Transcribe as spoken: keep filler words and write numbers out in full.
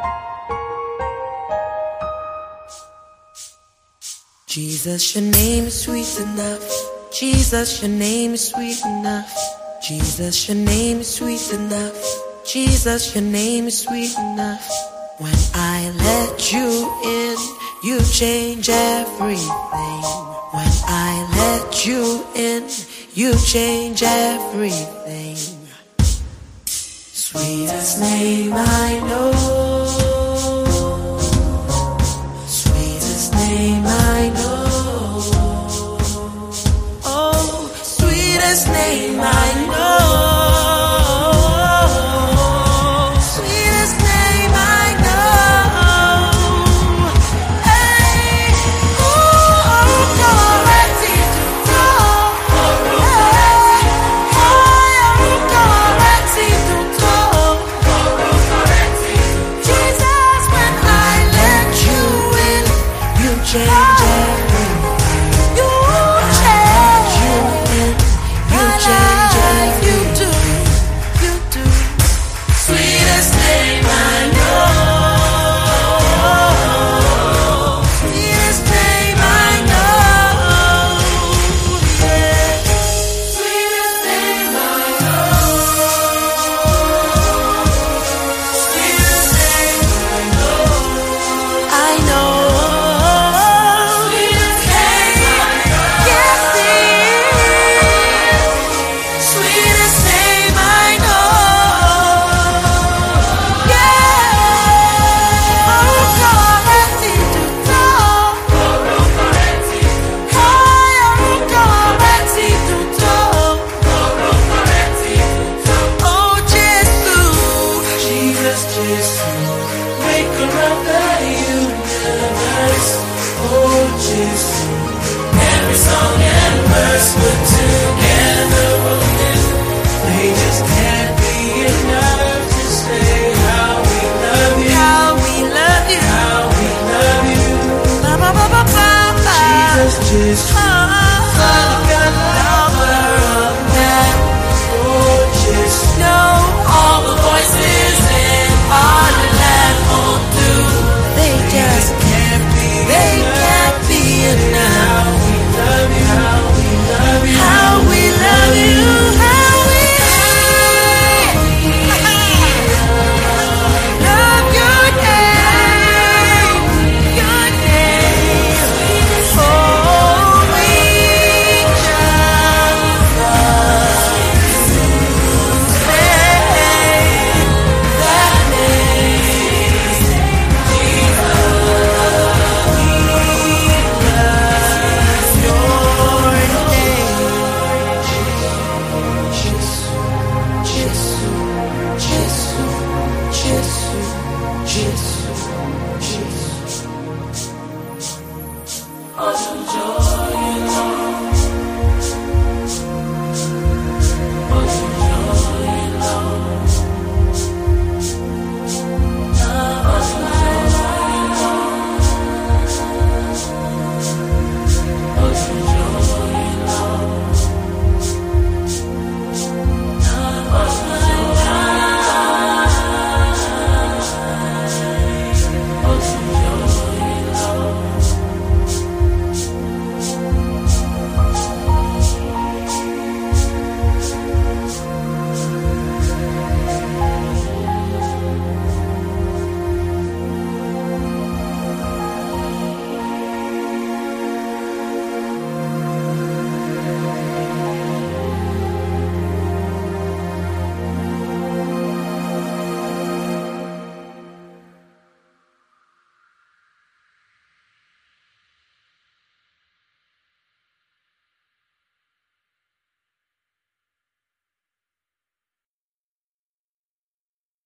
Jesus, your name is sweet enough. Jesus, your name is sweet enough. Jesus, your name is sweet enough. Jesus, your name is sweet enough. When I let you in, you change everything. When I let you in, you change everything. Sweetest name I know. Sweetest name I know. Oh, sweetest name I know. Sweetest name I know. Hey, ooh, corretti tutto. Hey, oh, corretti tutto. Jesus, when I let you in, you change everything. You change. You in, you change everything. You do, you do. Sweetest name I know. Sweetest name I know. Yeah. Sweetest name I know. Sweetest name I know. I know. Sweetest name I know. Yes, it is. Sweetest name I know. Yeah. Oh, corretti tutto. Oh, corretti tutto. Oh, Gesù. Jesus, Jesus, maker of the universe. Oh, Jesus, every song and verse put together, oh, yeah. They just can't be enough to say how we love you. How we love you. How we love you. Ba, ba, ba, ba, ba, ba. Jesus, Jesus, Son of God, lover of man. Oh, Jesus, no, all the voices in our land won't do. They just can't be. They can't be enough. How we love you. How we love you. How we love you. How we love your name. Your name. Oh, we just love that name. Jesus, Jesus, Jesus, Jesus, Jesus.